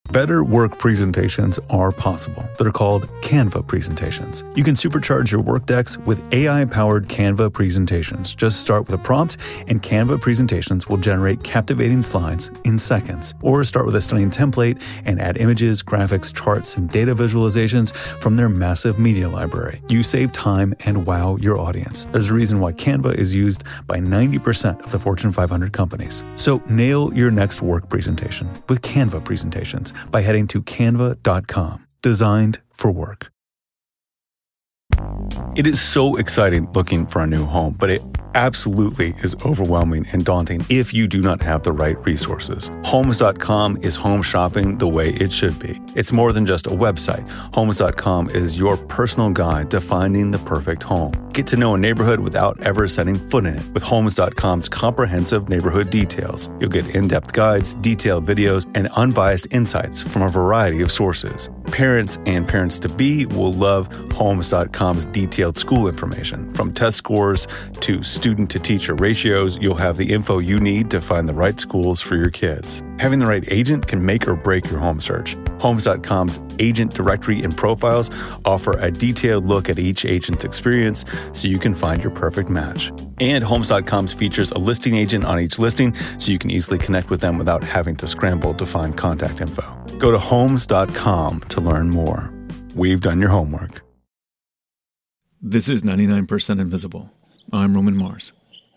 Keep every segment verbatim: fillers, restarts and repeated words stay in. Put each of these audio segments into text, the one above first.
Better work presentations are possible. They're called Canva presentations. You can supercharge your work decks with A I-powered Canva presentations. Just start with a prompt, and Canva presentations will generate captivating slides in seconds. Or start with a stunning template and add images, graphics, charts, and data visualizations from their massive media library. You save time and wow your audience. There's a reason why Canva is used by ninety percent of the Fortune five hundred companies. So nail your next work presentation with Canva presentations by heading to canva dot com. Designed for work. It is so exciting looking for a new home, but it absolutely is overwhelming and daunting if you do not have the right resources. Homes dot com is home shopping the way it should be. It's more than just a website. Homes dot com is your personal guide to finding the perfect home. Get to know a neighborhood without ever setting foot in it with Homes dot com's comprehensive neighborhood details. You'll get in-depth guides, detailed videos, and unbiased insights from a variety of sources. Parents and parents-to-be will love Homes dot com's detailed school information. From test scores to student-to-teacher ratios, you'll have the info you need to find the right schools for your kids. Having the right agent can make or break your home search. Homes dot com's agent directory and profiles offer a detailed look at each agent's experience so you can find your perfect match. And Homes dot com's features a listing agent on each listing so you can easily connect with them without having to scramble to find contact info. Go to Homes dot com to learn more. We've done your homework. This is ninety-nine percent Invisible. I'm Roman Mars.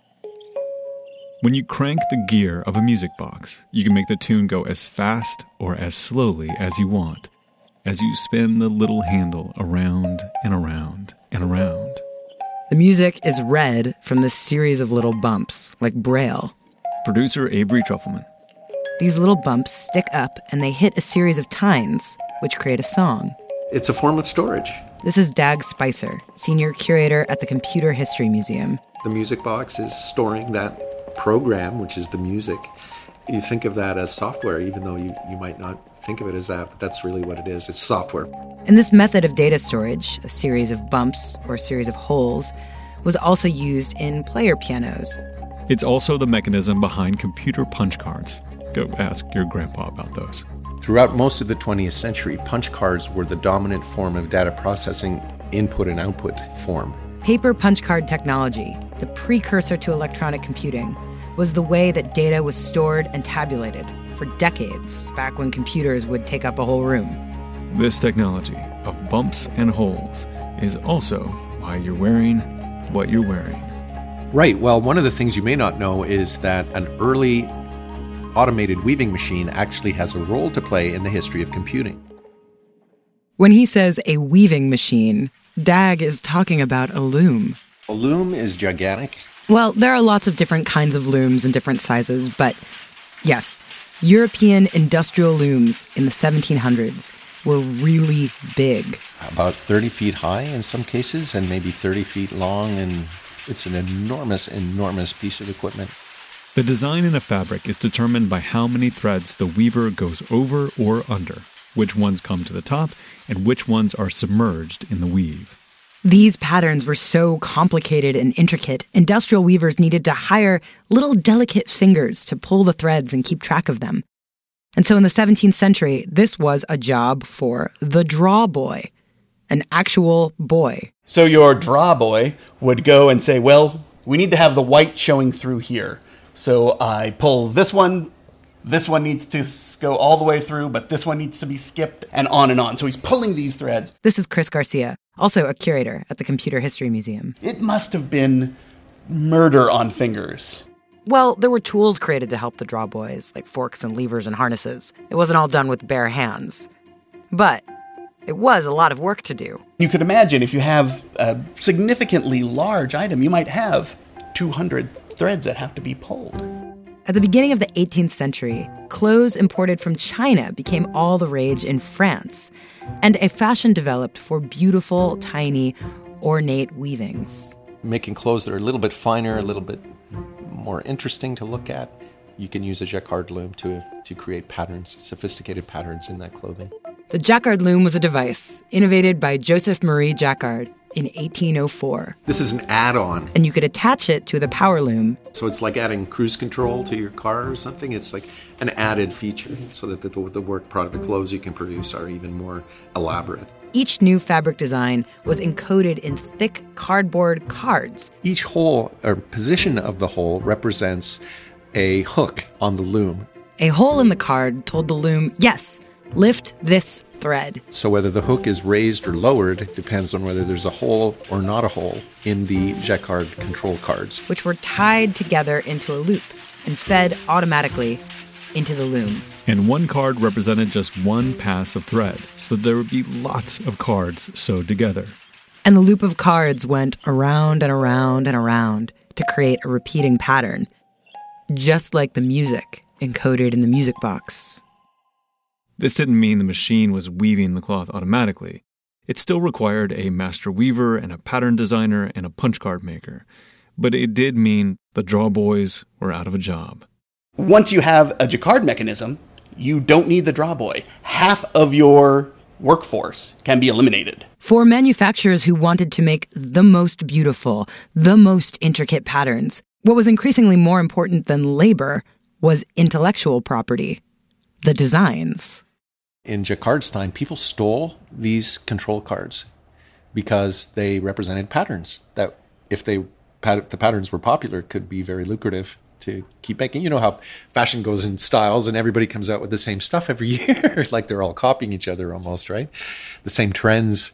When you crank the gear of a music box, you can make the tune go as fast or as slowly as you want, as you spin the little handle around and around and around. The music is read from this series of little bumps, like Braille. Producer Avery Trufelman. These little bumps stick up and they hit a series of tines, which create a song. It's a form of storage. This is Dag Spicer, senior curator at the Computer History Museum. The music box is storing that program, which is the music. You think of that as software, even though you, you might not think of it as that, but that's really what it is. It's software. And this method of data storage, a series of bumps or a series of holes, was also used in player pianos. It's also the mechanism behind computer punch cards. Go ask your grandpa about those. Throughout most of the twentieth century, punch cards were the dominant form of data processing, input and output form. Paper punch card technology, the precursor to electronic computing, was the way that data was stored and tabulated for decades, back when computers would take up a whole room. This technology of bumps and holes is also why you're wearing what you're wearing. Right. Well, one of the things you may not know is that an early automated weaving machine actually has a role to play in the history of computing. When he says a weaving machine, Dag is talking about a loom. A loom is gigantic. Well, there are lots of different kinds of looms and different sizes, but yes, European industrial looms in the seventeen hundreds were really big. About thirty feet high in some cases, and maybe thirty feet long, and it's an enormous, enormous piece of equipment. The design in a fabric is determined by how many threads the weaver goes over or under, which ones come to the top, and which ones are submerged in the weave. These patterns were so complicated and intricate, industrial weavers needed to hire little delicate fingers to pull the threads and keep track of them. And so in the seventeenth century, this was a job for the draw boy, an actual boy. So your draw boy would go and say, well, we need to have the white showing through here. So I pull this one, this one needs to go all the way through, but this one needs to be skipped, and on and on. So he's pulling these threads. This is Chris Garcia, also a curator at the Computer History Museum. It must have been murder on fingers. Well, there were tools created to help the draw boys, like forks and levers and harnesses. It wasn't all done with bare hands. But it was a lot of work to do. You could imagine if you have a significantly large item, you might have two hundred threads that have to be pulled. At the beginning of the eighteenth century, clothes imported from China became all the rage in France, and a fashion developed for beautiful, tiny, ornate weavings. Making clothes that are a little bit finer, a little bit more interesting to look at. You can use a jacquard loom to, to create patterns, sophisticated patterns in that clothing. The jacquard loom was a device innovated by Joseph Marie Jacquard, in eighteen oh four. This is an add-on. And you could attach it to the power loom. So it's like adding cruise control to your car or something. It's like an added feature so that the, the work product, the clothes you can produce are even more elaborate. Each new fabric design was encoded in thick cardboard cards. Each hole or position of the hole represents a hook on the loom. A hole in the card told the loom, yes, lift this thread. So whether the hook is raised or lowered depends on whether there's a hole or not a hole in the Jacquard control cards, which were tied together into a loop and fed automatically into the loom. And one card represented just one pass of thread, so there would be lots of cards sewed together. And the loop of cards went around and around and around to create a repeating pattern, just like the music encoded in the music box. This didn't mean the machine was weaving the cloth automatically. It still required a master weaver and a pattern designer and a punch card maker. But it did mean the draw boys were out of a job. Once you have a Jacquard mechanism, you don't need the draw boy. Half of your workforce can be eliminated. For manufacturers who wanted to make the most beautiful, the most intricate patterns, what was increasingly more important than labor was intellectual property, the designs. In Jacquard's time, people stole these control cards because they represented patterns that, if they the patterns were popular, could be very lucrative to keep making. You know how fashion goes in styles and everybody comes out with the same stuff every year, like they're all copying each other almost, right? The same trends.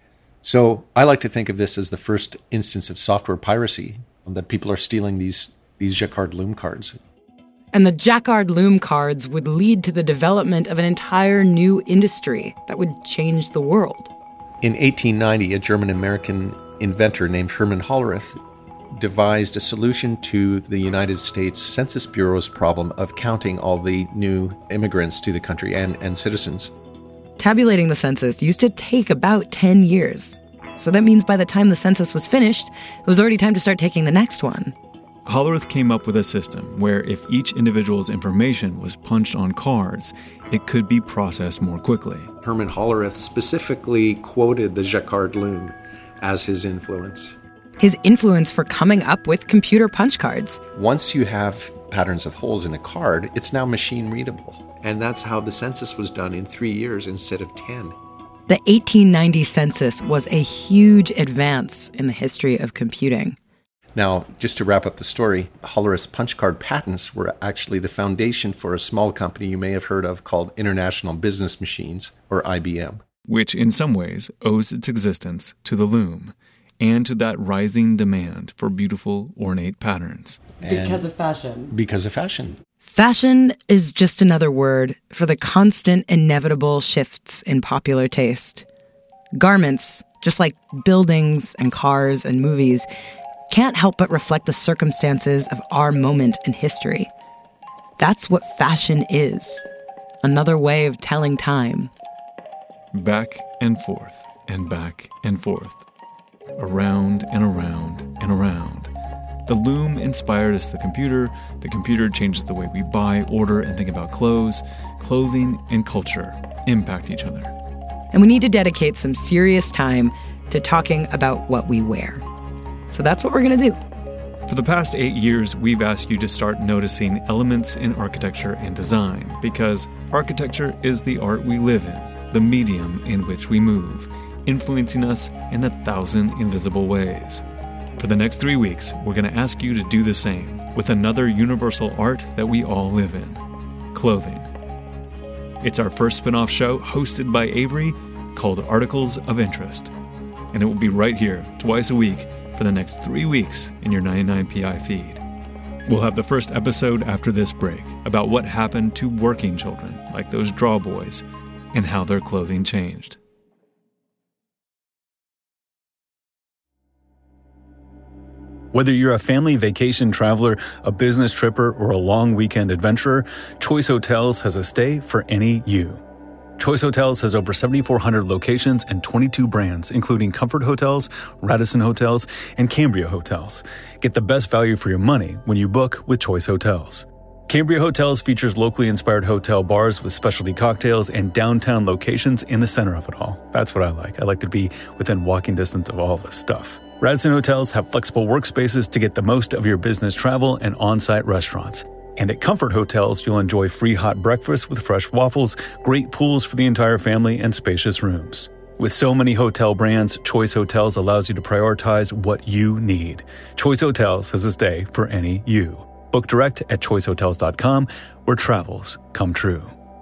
So I like to think of this as the first instance of software piracy, that people are stealing these, these Jacquard loom cards. And the Jacquard loom cards would lead to the development of an entire new industry that would change the world. In eighteen ninety, a German-American inventor named Hermann Hollerith devised a solution to the United States Census Bureau's problem of counting all the new immigrants to the country and, and citizens. Tabulating the census used to take about ten years. So that means by the time the census was finished, it was already time to start taking the next one. Hollerith came up with a system where if each individual's information was punched on cards, it could be processed more quickly. Hermann Hollerith specifically quoted the Jacquard loom as his influence. His influence for coming up with computer punch cards. Once you have patterns of holes in a card, it's now machine readable. And that's how the census was done in three years instead of ten. The eighteen ninety census was a huge advance in the history of computing. Now, just to wrap up the story, Hollerith's punch card patents were actually the foundation for a small company you may have heard of called International Business Machines, or I B M. Which in some ways owes its existence to the loom and to that rising demand for beautiful, ornate patterns. Because of fashion. Because of fashion. Fashion is just another word for the constant, inevitable shifts in popular taste. Garments, just like buildings and cars and movies, can't help but reflect the circumstances of our moment in history. That's what fashion is. Another way of telling time. Back and forth, and back and forth. Around and around and around. The loom inspired us the computer. The computer changes the way we buy, order, and think about clothes. Clothing and culture impact each other. And we need to dedicate some serious time to talking about what we wear. So that's what we're going to do. For the past eight years, we've asked you to start noticing elements in architecture and design, because architecture is the art we live in, the medium in which we move, influencing us in a thousand invisible ways. For the next three weeks, we're going to ask you to do the same with another universal art that we all live in, clothing. It's our first spin-off show hosted by Avery called Articles of Interest, and it will be right here twice a week for the next three weeks in your ninety-nine P I feed. We'll have the first episode after this break about what happened to working children like those draw boys and how their clothing changed. Whether you're a family vacation traveler, a business tripper, or a long weekend adventurer, Choice Hotels has a stay for any you. Choice Hotels has over seventy-four hundred locations and twenty-two brands, including Comfort Hotels, Radisson Hotels, and Cambria Hotels. Get the best value for your money when you book with Choice Hotels. Cambria Hotels features locally inspired hotel bars with specialty cocktails and downtown locations in the center of it all. That's what I like. I like to be within walking distance of all this stuff. Radisson Hotels have flexible workspaces to get the most of your business travel and on-site restaurants. And at Comfort Hotels, you'll enjoy free hot breakfast with fresh waffles, great pools for the entire family, and spacious rooms. With so many hotel brands, Choice Hotels allows you to prioritize what you need. Choice Hotels has a stay for any you. Book direct at choice hotels dot com, where travels come true.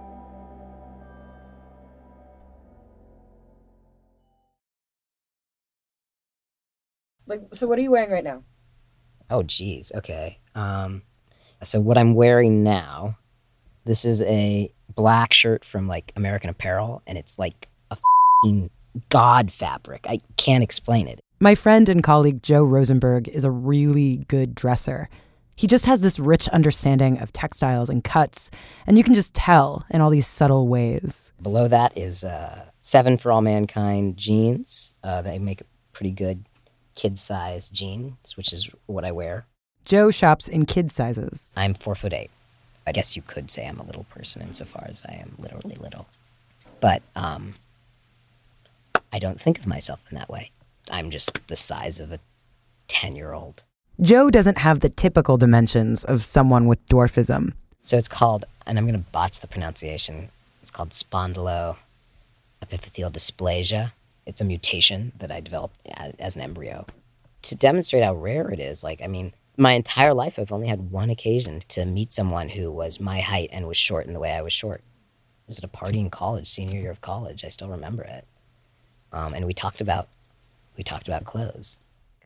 Like, so what are you wearing right now? Oh, geez. Okay. Um, so what I'm wearing now, this is a black shirt from like American Apparel, and it's like a f***ing god fabric. I can't explain it. My friend and colleague Joe Rosenberg is a really good dresser. He just has this rich understanding of textiles and cuts, and you can just tell in all these subtle ways. Below that is uh, Seven for All Mankind jeans. Uh, they make pretty good kid-size jeans, which is what I wear. Joe shops in kid sizes. I'm four foot eight. I guess you could say I'm a little person insofar as I am literally little. But um, I don't think of myself in that way. I'm just the size of a ten-year-old. Joe doesn't have the typical dimensions of someone with dwarfism. So it's called, and I'm going to botch the pronunciation, it's called spondyloepiphyseal dysplasia. It's a mutation that I developed as an embryo. To demonstrate how rare it is, like, I mean, my entire life I've only had one occasion to meet someone who was my height and was short in the way I was short. It was at a party in college, senior year of college. I still remember it. Um, and we talked about, we talked about clothes.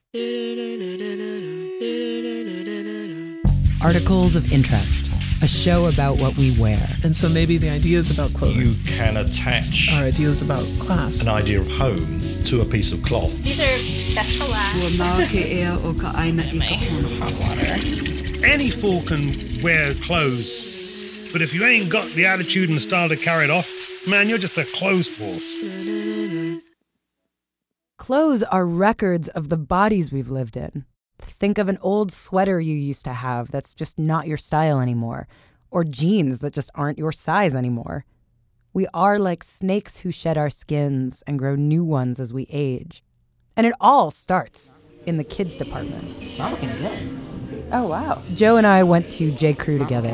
Articles of Interest, a show about what we wear. And so maybe the ideas about clothing, you can attach our ideas about class, an idea of home to a piece of cloth. These are best for last. Any fool can wear clothes, but if you ain't got the attitude and style to carry it off, man, you're just a clothes horse. Clothes are records of the bodies we've lived in. Think of an old sweater you used to have that's just not your style anymore, or jeans that just aren't your size anymore. We are like snakes who shed our skins and grow new ones as we age. And it all starts in the kids department. It's not looking good. Oh, wow. Joe and I went to J. Crew together.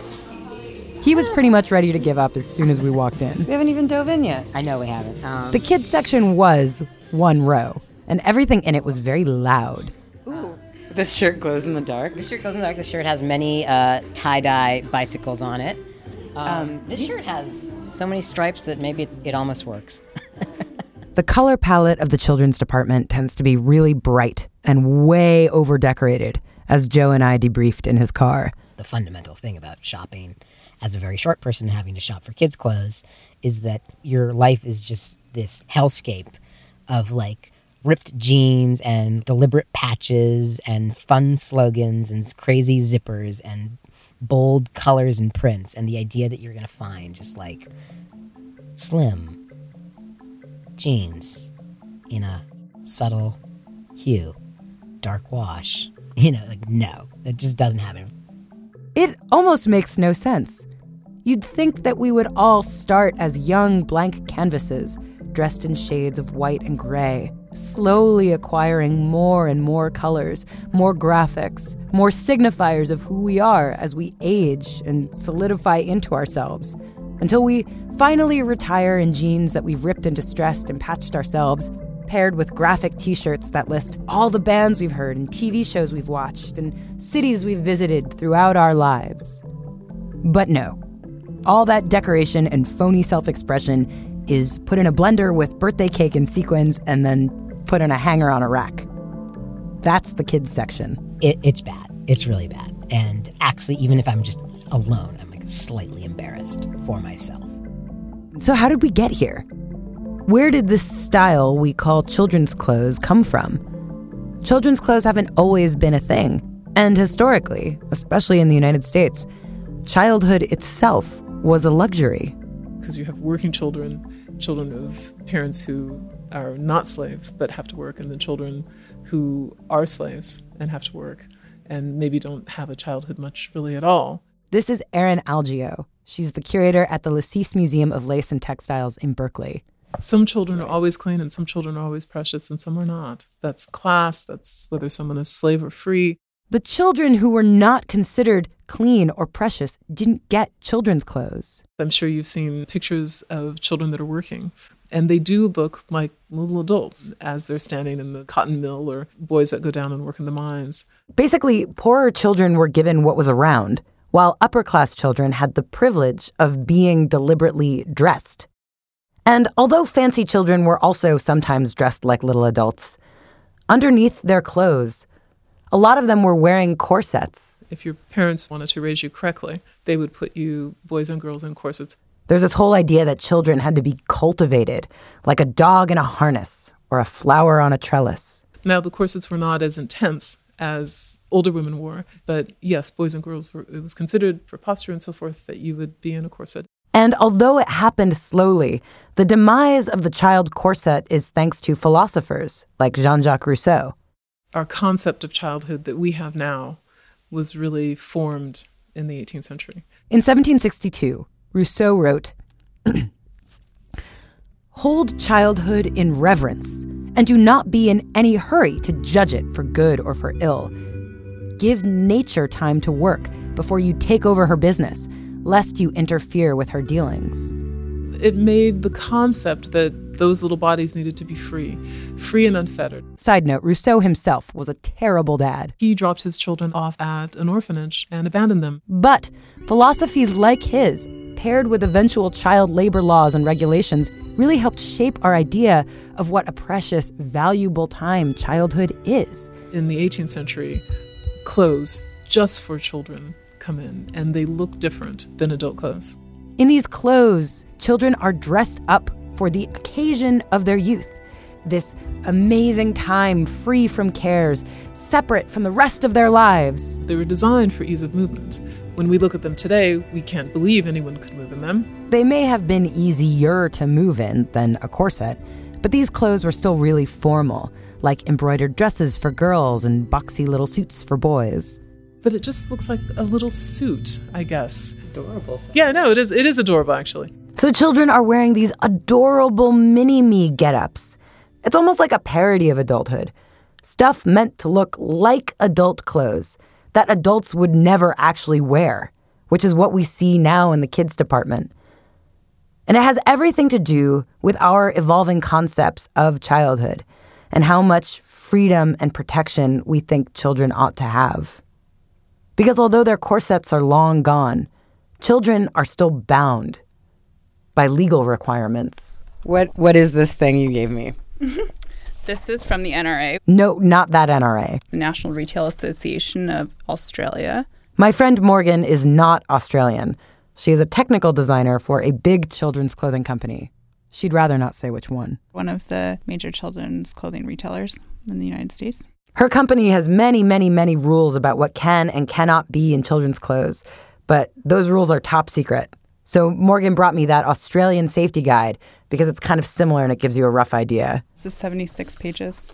He was pretty much ready to give up as soon as we walked in. We haven't even dove in yet. I know we haven't. Um, The kids section was one row, and everything in it was very loud. Ooh. This shirt glows in the dark. This shirt glows in the dark. This shirt has many uh, tie-dye bicycles on it. Um, um, this shirt has so many stripes that maybe it, it almost works. The color palette of the children's department tends to be really bright and way over-decorated, as Joe and I debriefed in his car. The fundamental thing about shopping as a very short person having to shop for kids' clothes is that your life is just this hellscape of like ripped jeans and deliberate patches and fun slogans and crazy zippers and bold colors and prints, and the idea that you're going to find just like slim jeans in a subtle hue, dark wash. You know, like, no, it just doesn't happen. It almost makes no sense. You'd think that we would all start as young blank canvases, dressed in shades of white and gray, slowly acquiring more and more colors, more graphics, more signifiers of who we are as we age and solidify into ourselves, until we finally retire in jeans that we've ripped and distressed and patched ourselves, paired with graphic t-shirts that list all the bands we've heard and T V shows we've watched and cities we've visited throughout our lives. But no, all that decoration and phony self-expression is put in a blender with birthday cake and sequins and then put in a hanger on a rack. That's the kids section. It, it's bad. It's really bad. And actually, even if I'm just alone, I'm like slightly embarrassed for myself. So how did we get here? Where did this style we call children's clothes come from? Children's clothes haven't always been a thing. And historically, especially in the United States, childhood itself was a luxury. Because you have working children, children of parents who are not slaves but have to work, and then children who are slaves and have to work and maybe don't have a childhood much really at all. This is Erin Algeo. She's the curator at the Lacis Museum of Lace and Textiles in Berkeley. Some children are always clean and some children are always precious and some are not. That's class. That's whether someone is slave or free. The children who were not considered clean or precious didn't get children's clothes. I'm sure you've seen pictures of children that are working, and they do look like little adults as they're standing in the cotton mill, or boys that go down and work in the mines. Basically, poorer children were given what was around, while upper-class children had the privilege of being deliberately dressed. And although fancy children were also sometimes dressed like little adults, underneath their clothes, a lot of them were wearing corsets. If your parents wanted to raise you correctly, they would put you, boys and girls, in corsets. There's this whole idea that children had to be cultivated, like a dog in a harness or a flower on a trellis. Now, the corsets were not as intense as older women wore, but yes, boys and girls, were, it was considered for posture and so forth that you would be in a corset. And although it happened slowly, the demise of the child corset is thanks to philosophers like Jean-Jacques Rousseau. Our concept of childhood that we have now was really formed in the eighteenth century. In seventeen sixty-two, Rousseau wrote, "Hold childhood in reverence, and do not be in any hurry to judge it for good or for ill. Give nature time to work before you take over her business, lest you interfere with her dealings." It made the concept that those little bodies needed to be free, free and unfettered. Side note, Rousseau himself was a terrible dad. He dropped his children off at an orphanage and abandoned them. But philosophies like his, paired with eventual child labor laws and regulations, really helped shape our idea of what a precious, valuable time childhood is. In the eighteenth century, clothes just for children come in, and they look different than adult clothes. In these clothes, children are dressed up for the occasion of their youth. This amazing time free from cares, separate from the rest of their lives. They were designed for ease of movement. When we look at them today, we can't believe anyone could move in them. They may have been easier to move in than a corset, but these clothes were still really formal, like embroidered dresses for girls and boxy little suits for boys. But it just looks like a little suit, I guess. Adorable. Yeah, no, it is. It is adorable, actually. So children are wearing these adorable mini-me get-ups. It's almost like a parody of adulthood. Stuff meant to look like adult clothes that adults would never actually wear, which is what we see now in the kids department. And it has everything to do with our evolving concepts of childhood and how much freedom and protection we think children ought to have. Because although their corsets are long gone, children are still bound by legal requirements. What What is this thing you gave me? This is from the N R A. No, not that N R A. The National Retail Association of Australia. My friend Morgan is not Australian. She is a technical designer for a big children's clothing company. She'd rather not say which one. One of the major children's clothing retailers in the United States. Her company has many, many, many rules about what can and cannot be in children's clothes, but those rules are top secret. So Morgan brought me that Australian safety guide because it's kind of similar and it gives you a rough idea. It's seventy-six pages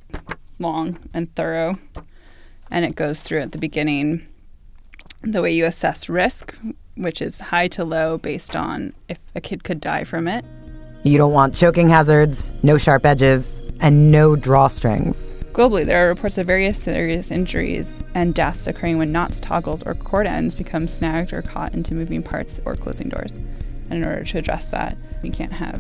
long and thorough, and it goes through at the beginning the way you assess risk, which is high to low based on if a kid could die from it. You don't want choking hazards, no sharp edges, and no drawstrings. Globally, there are reports of various serious injuries and deaths occurring when knots, toggles, or cord ends become snagged or caught into moving parts or closing doors. And in order to address that, you can't have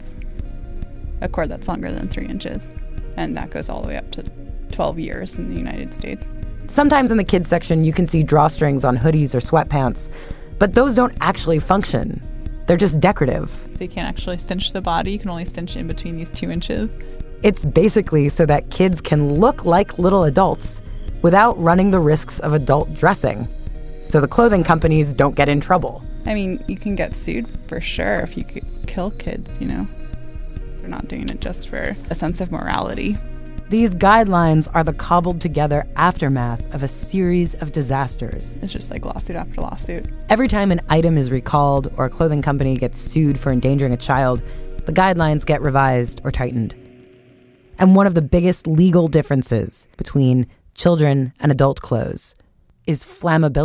a cord that's longer than three inches. And that goes all the way up to twelve years in the United States. Sometimes in the kids section, you can see drawstrings on hoodies or sweatpants, but those don't actually function. They're just decorative. So you can't actually cinch the body. You can only cinch in between these two inches. It's basically so that kids can look like little adults without running the risks of adult dressing, so the clothing companies don't get in trouble. I mean, you can get sued for sure if you could kill kids, you know. They're not doing it just for a sense of morality. These guidelines are the cobbled together aftermath of a series of disasters. It's just like lawsuit after lawsuit. Every time an item is recalled or a clothing company gets sued for endangering a child, the guidelines get revised or tightened. And one of the biggest legal differences between children and adult clothes is flammability.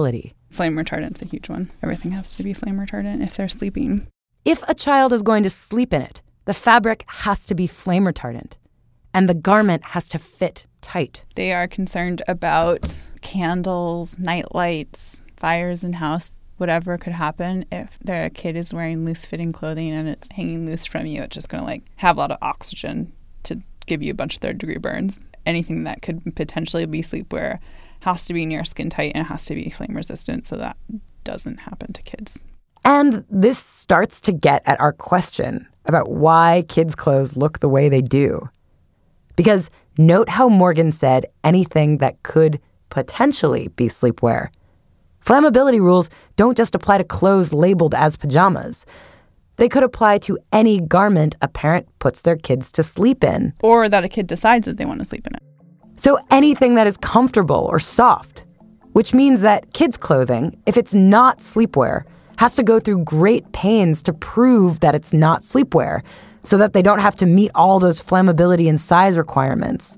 Flame retardant's a huge one. Everything has to be flame retardant if they're sleeping. If a child is going to sleep in it, the fabric has to be flame retardant, and the garment has to fit tight. They are concerned about candles, night lights, fires in house, whatever could happen. If their kid is wearing loose-fitting clothing and it's hanging loose from you, it's just going to like have a lot of oxygen to give you a bunch of third-degree burns. Anything that could potentially be sleepwear has to be near skin tight and it has to be flame resistant so that doesn't happen to kids. And this starts to get at our question about why kids' clothes look the way they do. Because note how Morgan said anything that could potentially be sleepwear. Flammability rules don't just apply to clothes labeled as pajamas. They could apply to any garment a parent puts their kids to sleep in. Or that a kid decides that they want to sleep in it. So anything that is comfortable or soft, which means that kids' clothing, if it's not sleepwear, has to go through great pains to prove that it's not sleepwear so that they don't have to meet all those flammability and size requirements.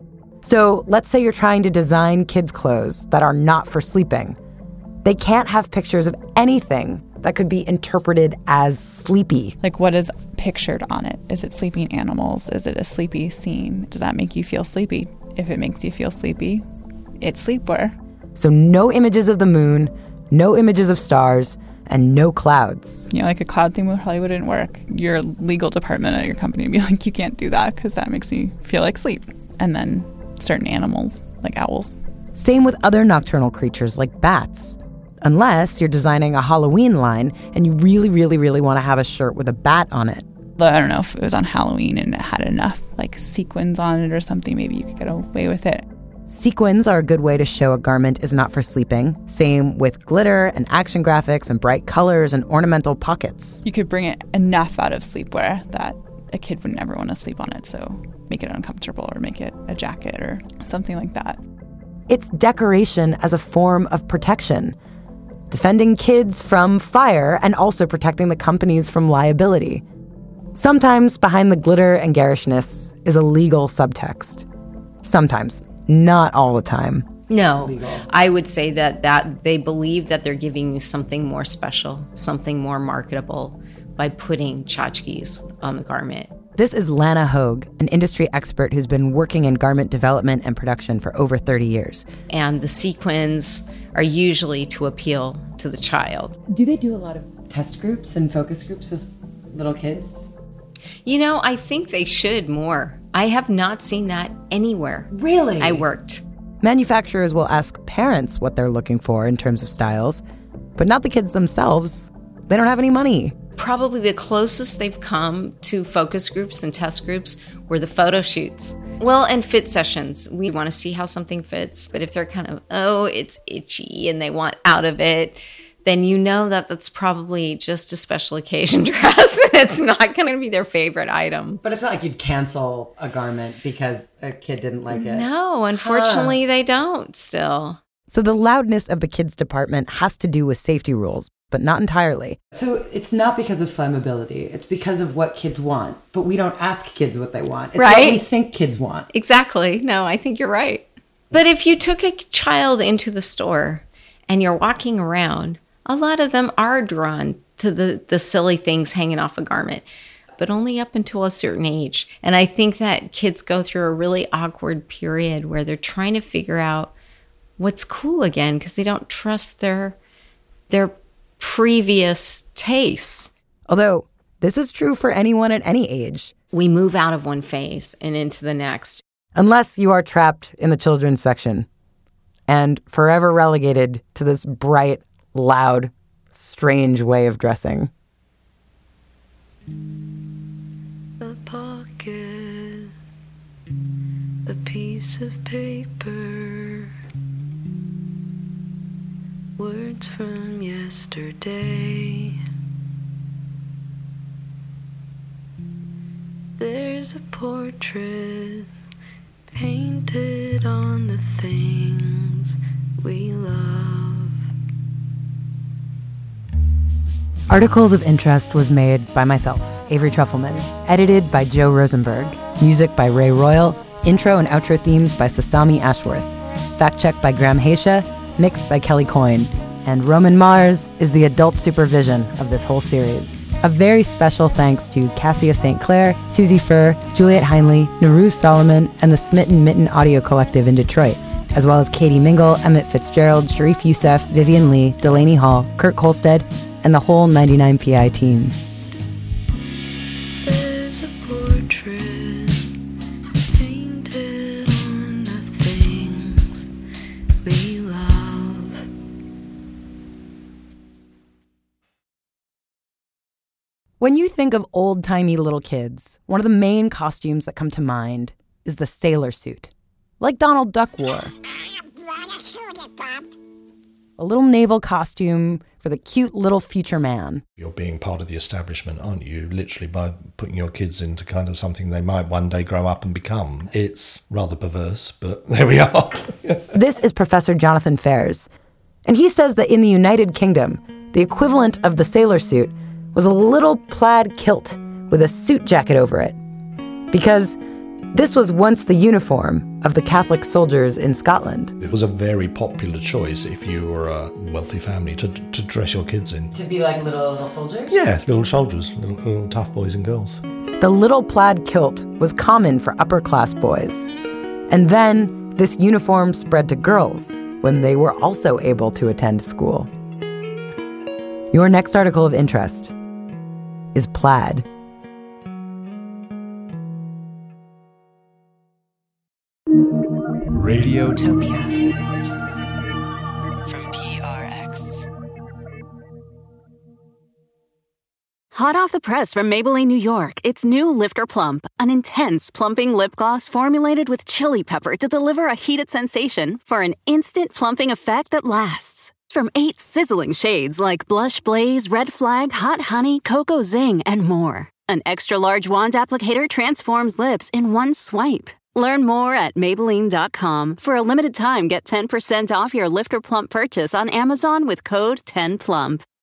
So let's say you're trying to design kids' clothes that are not for sleeping. They can't have pictures of anything that could be interpreted as sleepy. Like, what is pictured on it? Is it sleeping animals? Is it a sleepy scene? Does that make you feel sleepy? If it makes you feel sleepy, it's sleepwear. So no images of the moon, no images of stars, and no clouds. You know, like a cloud theme probably wouldn't work. Your legal department at your company would be like, you can't do that because that makes me feel like sleep. And then certain animals, like owls. Same with other nocturnal creatures like bats. Unless you're designing a Halloween line and you really, really, really want to have a shirt with a bat on it. I don't know if it was on Halloween and it had enough like sequins on it or something, maybe you could get away with it. Sequins are a good way to show a garment is not for sleeping. Same with glitter and action graphics and bright colors and ornamental pockets. You could bring it enough out of sleepwear that a kid would never want to sleep on it, so make it uncomfortable or make it a jacket or something like that. It's decoration as a form of protection, defending kids from fire and also protecting the companies from liability. Sometimes behind the glitter and garishness is a legal subtext. Sometimes. Not all the time. No, I would say that, that they believe that they're giving you something more special, something more marketable by putting tchotchkes on the garment. This is Lana Hogue, an industry expert who's been working in garment development and production for over thirty years. And the sequins are usually to appeal to the child. Do they do a lot of test groups and focus groups with little kids? You know, I think they should more. I have not seen that anywhere. Really? I worked. Manufacturers will ask parents what they're looking for in terms of styles, but not the kids themselves. They don't have any money. Probably the closest they've come to focus groups and test groups were the photo shoots. Well, and fit sessions. We want to see how something fits. But if they're kind of, oh, it's itchy and they want out of it, then you know that that's probably just a special occasion dress. And it's not going to be their favorite item. But it's not like you'd cancel a garment because a kid didn't like it. No, unfortunately, huh. they don't still. So the loudness of the kids department has to do with safety rules, but not entirely. So it's not because of flammability. It's because of what kids want. But we don't ask kids what they want. It's right? what we think kids want. Exactly. No, I think you're right. But if you took a child into the store and you're walking around, a lot of them are drawn to the, the silly things hanging off a garment, but only up until a certain age. And I think that kids go through a really awkward period where they're trying to figure out what's cool again because they don't trust their their previous tastes. Although this is true for anyone at any age. We move out of one phase and into the next. Unless you are trapped in the children's section and forever relegated to this bright, loud, strange way of dressing. The pocket, the piece of paper, words from yesterday. There's a portrait painted on the things we love. Articles of Interest was made by myself, Avery Trufelman, edited by Joe Rosenberg, music by Ray Royal, intro and outro themes by Sasami Ashworth, fact checked by Graham Haisha, mixed by Kelly Coyne. And Roman Mars is the adult supervision of this whole series. A very special thanks to Cassia Saint Clair, Susie Furr, Juliet Heinley, Niruz Solomon, and the Smitten Mitten Audio Collective in Detroit, as well as Katie Mingle, Emmett Fitzgerald, Sharif Youssef, Vivian Lee, Delaney Hall, Kurt Kolstad, and the whole ninety-nine P I team. There's a portrait painted on the things we love. When you think of old-timey little kids, one of the main costumes that come to mind is the sailor suit, like Donald Duck wore. A little naval costume for the cute little future man. You're being part of the establishment, aren't you? Literally by putting your kids into kind of something they might one day grow up and become. It's rather perverse, but there we are. This is Professor Jonathan Fairs, and he says that in the United Kingdom, the equivalent of the sailor suit was a little plaid kilt with a suit jacket over it. Because this was once the uniform of the Catholic soldiers in Scotland. It was a very popular choice if you were a wealthy family to to dress your kids in. To be like little, little soldiers? Yeah, little soldiers, little, little tough boys and girls. The little plaid kilt was common for upper-class boys. And then this uniform spread to girls when they were also able to attend school. Your next article of interest is plaid. Radiotopia from P R X. Hot off the press from Maybelline, New York, it's new Lifter Plump, an intense plumping lip gloss formulated with chili pepper to deliver a heated sensation for an instant plumping effect that lasts. From eight sizzling shades like Blush Blaze, Red Flag, Hot Honey, Cocoa Zing, and more. An extra-large wand applicator transforms lips in one swipe. Learn more at Maybelline dot com. For a limited time, get ten percent off your Lifter Plump purchase on Amazon with code ten plump.